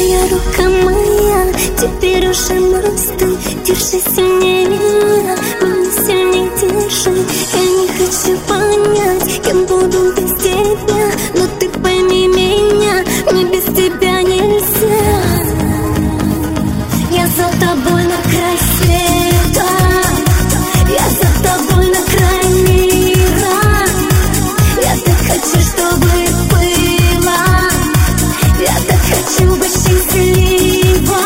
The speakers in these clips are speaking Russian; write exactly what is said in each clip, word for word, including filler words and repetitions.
Твоя рука моя, теперь уже мосты. Держи сильнее меня, меня сильнее держи. Я не хочу понять, кем буду без тебя, но ты пойми меня, мне без тебя нельзя. Я за тобой на край света, я за тобой на край мира. Я так хочу, чтобы было, я так хочу быть счастливой.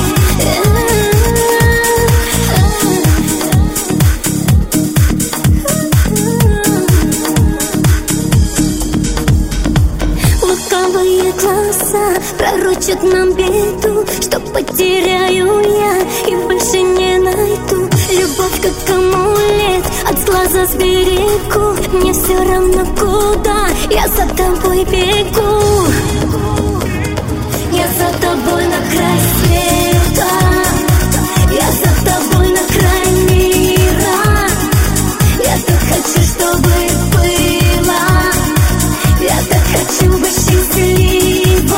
Лукавые глаза пророчат нам беду, что потеряю я и больше не найду. Любовь как амулет, от глаза сберегу. Мне все равно куда, я за тобой бегу. Я за тобой на край света, я за тобой на край мира. Я так хочу, чтобы было, я так хочу быть счастливой.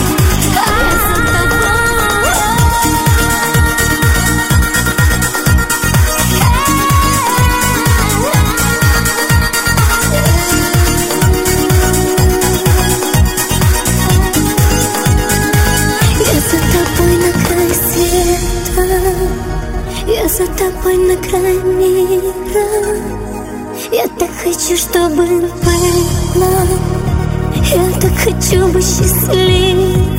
Я за тобой на край мира. Я так хочу, чтобы было, я так хочу быть счастливой.